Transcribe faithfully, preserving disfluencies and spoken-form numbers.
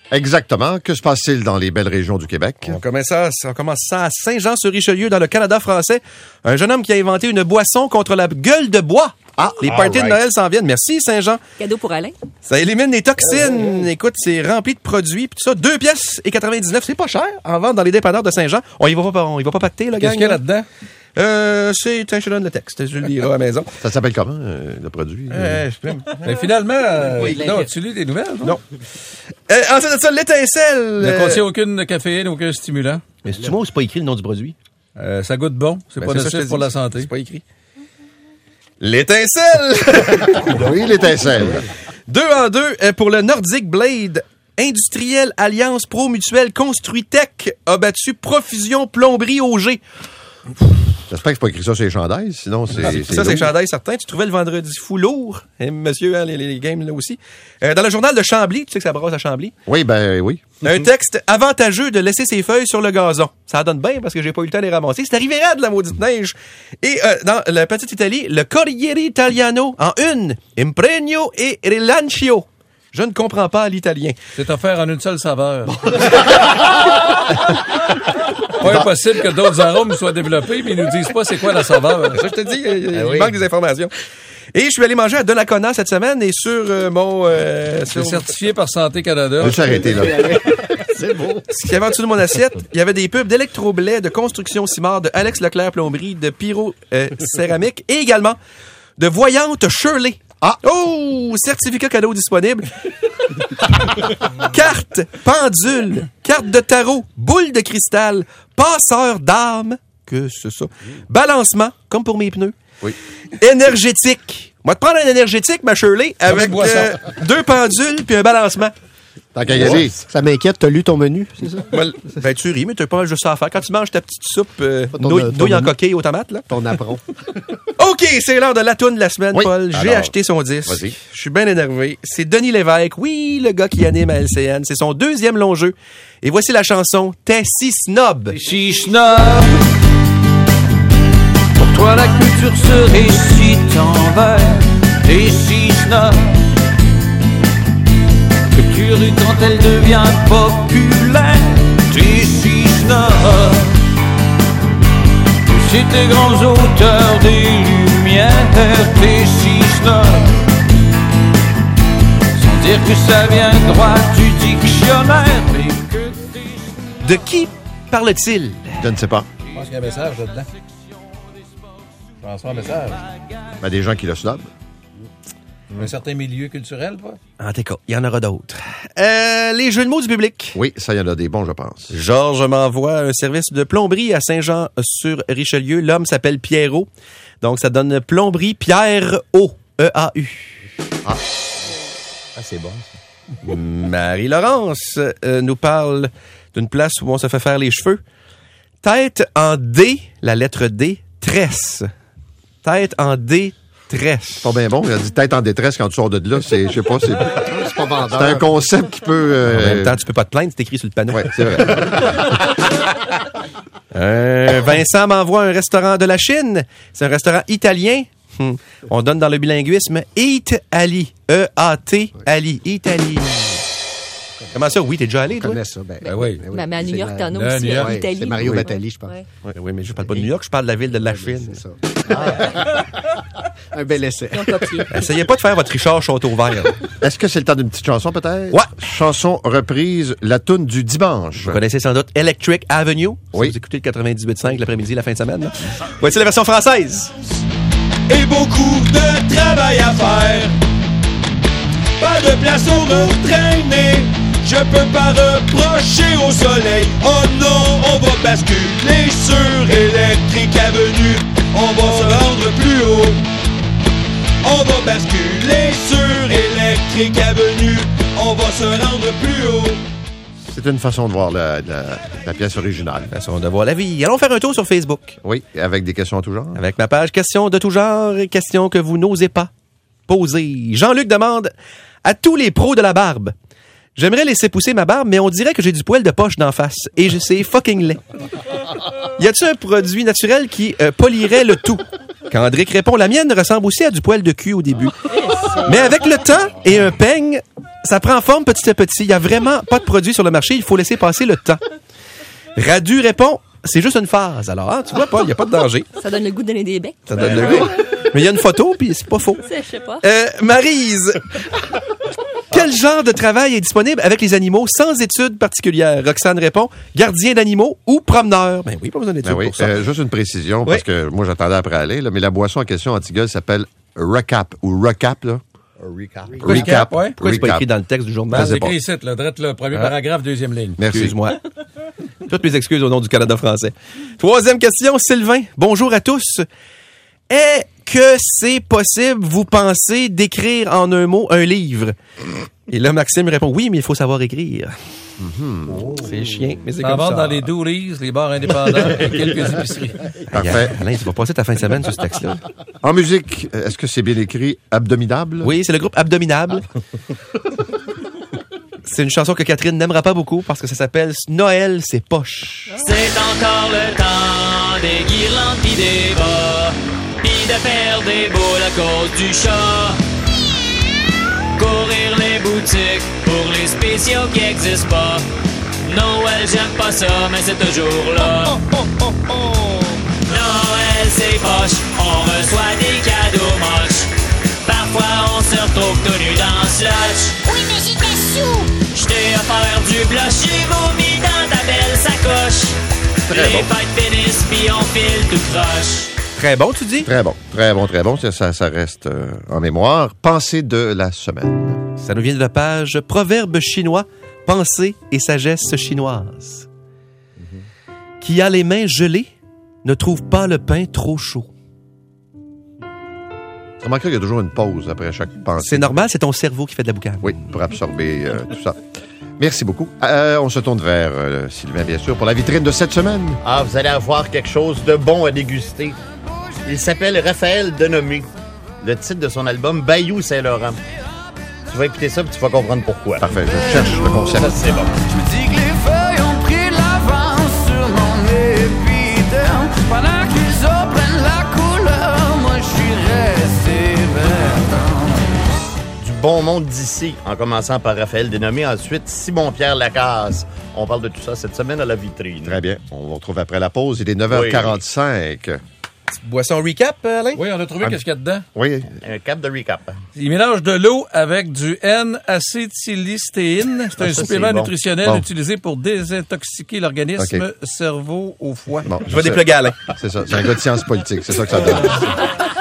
Exactement. Que se passe-t-il dans les belles régions du Québec? On commence ça, on commence ça à Saint-Jean-sur-Richelieu, dans le Canada français. Un jeune homme qui a inventé une boisson contre la gueule de bois. Ah, les parties right. de Noël s'en viennent. Merci, Saint-Jean. Cadeau pour Alain. Ça élimine les toxines. Oh. Écoute, c'est rempli de produits. Puis tout ça, deux pièces et quatre-vingt-dix-neuf. C'est pas cher en vente dans les dépanneurs de Saint-Jean. On y va pas, on y va pas pacter, là, gang. Qu'est-ce qu'il y a là-dedans? Euh, c'est, un je te donne le texte. Je le lirai à la maison. Ça s'appelle comment, euh, le produit? Euh, je Mais finalement, euh, oui, non, tu lis des nouvelles? Non. non. Euh, ensuite de ça, l'étincelle. Ne contient aucune caféine, aucun stimulant. Mais c'est-tu moi ou c'est pas écrit le nom du produit? Euh, ça goûte bon. C'est ben, pas nocif pour la santé. C'est pas écrit. L'étincelle! Oui, l'étincelle. Deux en deux pour le Nordic Blade. Industriel Alliance Pro Mutuelle Construitech a battu Profusion Plomberie Auger. J'espère que c'est pas écrit ça sur les chandails, sinon c'est... Ah, c'est ça, c'est les chandails certains. Tu trouvais le vendredi fou lourd. Et monsieur, hein, les, les games là aussi. Euh, dans le journal de Chambly, tu sais que ça brasse à Chambly. Oui, ben oui. Un texte avantageux de laisser ses feuilles sur le gazon. Ça donne bien parce que j'ai pas eu le temps de les ramasser. C'est arrivé là de la maudite neige. Et euh, dans la petite Italie, le Corriere Italiano en une. Impregno et Rilancio. Je ne comprends pas l'italien. C'est offert en une seule saveur. Pas impossible que d'autres arômes soient développés, mais ils nous disent pas c'est quoi la saveur. Ça, je te dis, il, il ah oui. manque des informations. Et je suis allé manger à Donnacona cette semaine et sur euh, mon... Euh, c'est sur... certifié par Santé Canada. Je vais s'arrêter là. C'est beau. Ce qu'il y avait en dessous de mon assiette, il y avait des pubs d'Electroblais, de Construction Simard, de Alex Leclerc Plomberie, de Pyro euh, Céramique et également de Voyante Shirley. Ah! Oh! Certificat cadeau disponible. Carte, pendule, carte de tarot, boule de cristal, passeur d'âme, que c'est ça, balancement, comme pour mes pneus. Oui. Énergétique. Moi, te prendre un énergétique, ma Shirley, avec euh, deux pendules puis un balancement. Tant qu'à y aller. Ça m'inquiète, t'as lu ton menu, c'est ça? Well, ben, tu ris, mais t'as pas juste ça à faire. Quand tu manges ta petite soupe euh, nouilles en coquille aux tomates, là. Ton apron. OK, c'est l'heure de la toune de la semaine, oui. Paul. J'ai Alors, acheté son disque. Vas-y. Je suis bien énervé. C'est Denis Lévesque. Oui, le gars qui anime à L C N. C'est son deuxième long jeu. Et voici la chanson T'es si snob. T'es si snob. Pour toi, la culture se récite en vers. T'es si snob. Quand elle devient populaire, t'es si snob. C'est tes grands auteurs des Lumières, t'es si snob. Sans dire que ça vient droit du dictionnaire, mais que t'es... De qui parle-t-il? Je ne sais pas. Je pense qu'il y a un message là-dedans. Je pense un message. Ben, des gens qui le snobent. Un certain milieu culturel, pas? En tout cas, il y en aura d'autres. Euh, les jeux de mots du public. Oui, ça, il y en a des bons, je pense. Georges m'envoie un service de plomberie à Saint-Jean-sur-Richelieu. L'homme s'appelle Pierrot. Donc, ça donne plomberie Pierre-O. E A U. Ah, ah c'est bon. Marie-Laurence euh, nous parle d'une place où on se fait faire les cheveux. Tête en D, la lettre D, tresse. Tête en D, tresse. C'est pas bien bon. Il a dit tête en détresse quand tu sors de là. C'est, je sais pas, c'est, c'est pas vendeur. C'est un concept qui peut... Euh... En même temps, tu peux pas te plaindre, c'est écrit sur le panneau. Oui, c'est vrai. euh, Vincent m'envoie un restaurant de la Chine. C'est un restaurant italien. Hum. On donne dans le bilinguisme Eat Ali. E A T Ali. Italie. Comment ça? Oui, t'es déjà allé, je toi? Je connais ça. Ben, ben oui. Ben, mais à New York, t'en as la... aussi. En Italie. C'est Mario oui. Batali, je pense. Ouais. Oui, oui, mais je parle pas de New York, je parle de la ville de la Chine. C'est ça. Ah. Un bel essai. Essayez pas de faire votre Richard Château-Vert. Est-ce que c'est le temps d'une petite chanson, peut-être? Ouais. Chanson reprise, la toune du dimanche. Vous connaissez sans doute Electric Avenue? Oui. Si vous écoutez le quatre-vingt-dix-huit cinq l'après-midi, la fin de semaine. Là. Voici la version française. Et beaucoup de travail à faire. Pas de place où nous traîner. Je peux pas reprocher au soleil. Oh non, on va basculer sur Electric Avenue. On va se rendre plus haut. On va basculer sur Electric Avenue. On va se rendre plus haut. C'est une façon de voir la, la, la pièce originale. Façon de voir la vie. Allons faire un tour sur Facebook. Oui, avec des questions à tout genre. Avec ma page Questions de tout genre et questions que vous n'osez pas poser. Jean-Luc demande à tous les pros de la barbe. J'aimerais laisser pousser ma barbe, mais on dirait que j'ai du poil de poche d'en face. Et je sais fucking laid. Y a-t-il un produit naturel qui euh, polirait le tout? Qu'Andrick répond, la mienne ressemble aussi à du poil de cul au début. Mais avec le temps et un peigne, ça prend forme petit à petit. Il n'y a vraiment pas de produit sur le marché. Il faut laisser passer le temps. Radu répond, c'est juste une phase. Alors, hein, tu vois, Paul, il n'y a pas de danger. Ça donne le goût de donner des becs. Ça donne le goût. Mais il y a une photo, puis c'est pas faux. Je sais pas. Euh, Maryse, quel genre de travail est disponible avec les animaux sans études particulières? Roxane répond, gardien d'animaux ou promeneur. Ben oui, pas besoin d'études Ben oui, pour ça. euh, juste une précision, Oui. parce que moi, j'attendais après aller, là, mais la boisson en question en Tilleul s'appelle Recap, ou Recap, là. Recap. Recap, ouais. Pourquoi c'est pas Recap. écrit dans le texte du Ben, journal? sais c'est pas. écrit ici, là, drette le premier paragraphe, deuxième ligne. Merci. Excuse-moi. Toutes mes excuses au nom du Canada français. Troisième question, Sylvain. Bonjour à tous. Est que c'est possible, vous pensez, d'écrire en un mot un livre? Et là, Maxime répond, oui, mais il faut savoir écrire. C'est chien, mais c'est Ça comme vend ça. dans les doolies, les bars indépendants et quelques épiceries. Parfait. Alain, tu vas passer ta fin de semaine sur ce texte-là. En musique, est-ce que c'est bien écrit Abdominable? Oui, c'est le groupe Abdominable. C'est une chanson que Catherine n'aimera pas beaucoup parce que ça s'appelle Noël, c'est poche. C'est encore le temps des guirlandes pis des bas, pis de faire des boules à cause du chat. Courir les boutiques pour les spéciaux qui existent pas. Noël, j'aime pas ça, mais c'est toujours là. Noël, c'est poche, on reçoit des cadeaux moches. Parfois, on se retrouve tout nu dans le slush. Oui, mais j'étais sous. Je t'ai offert du blush, j'ai vomi dans ta belle sacoche. Les fêtes finissent, pis on file tout croche. Très bon, tu dis? Très bon, très bon, très bon. Ça, ça, ça reste euh, en mémoire. Pensée de la semaine. Ça nous vient de la page Proverbe chinois, pensée et sagesse chinoise. Qui a les mains gelées ne trouve pas le pain trop chaud. Tu remarqueras qu'il y a toujours une pause après chaque pensée. C'est normal, c'est ton cerveau qui fait de la boucane. Oui, pour absorber euh, tout ça. Merci beaucoup. Euh, on se tourne vers euh, Sylvain, bien sûr, pour la vitrine de cette semaine. Ah, vous allez avoir quelque chose de bon à déguster. Il s'appelle Raphaël Denomé. Le titre de son album, Bayou Saint-Laurent. Tu vas écouter ça et tu vas comprendre pourquoi. Parfait, je cherche le concept. Ça, c'est bon. Je me dis que les feuilles ont pris de l'avance sur mon épiderme. Pendant que les autres prennent la couleur, moi je suis resté vert. Du bon monde d'ici, en commençant par Raphaël Denomé. Ensuite, Simon-Pierre Lacasse. On parle de tout ça cette semaine à la vitrine. Très bien. On vous retrouve après la pause. Il est neuf heures quarante-cinq. Boisson recap, Alain? Oui, on a trouvé qu'est-ce qu'il y a dedans. Oui. Un cap de recap. Il mélange de l'eau avec du N-acétylhystéine. C'est un Ah, ça, supplément c'est bon. nutritionnel Bon. utilisé pour désintoxiquer l'organisme OK. cerveau au foie. Bon, Je vais c'est- dépluguer Alain. C'est ça. C'est un gars de sciences politiques. C'est ça que ça donne.